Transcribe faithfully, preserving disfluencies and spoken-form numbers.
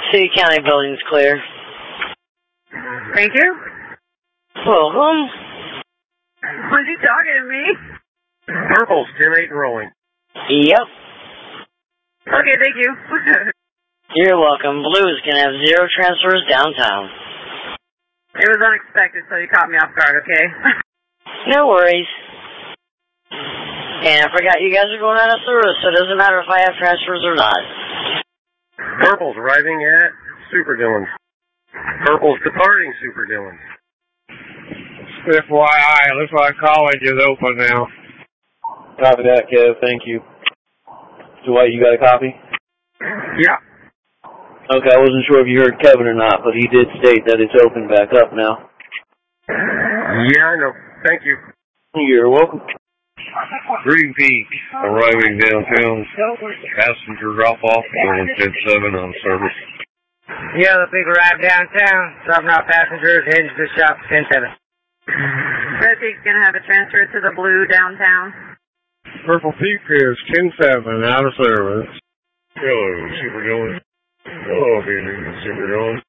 City County building's clear. Thank you. Welcome. Was he talking to me? Purple's ten eight and rolling. Yep. Okay, thank you. You're welcome. Blue's gonna have zero transfers downtown. It was unexpected, so you caught me off guard, okay? No worries. And I forgot you guys are going out of service, so it doesn't matter if I have transfers or not. Purple's arriving at Super Dillon. Purple's departing Super Dillon. F Y I, looks like college is open now. Copy that, Kev. Thank you. Dwight, you got a copy? Yeah. Okay, I wasn't sure if you heard Kevin or not, but he did state that it's open back up now. Yeah, I know. Thank you. You're welcome. Green Peak arriving downtown. Passenger drop-off, going ten seven on service. Yellow Peak arrived downtown, dropping off passengers, heading to the shop ten seven. Red Peak's going to have a transfer to the Blue downtown. Purple Peak is ten seven out of service. Hello, Super Dillon. Hello, Super Dillon.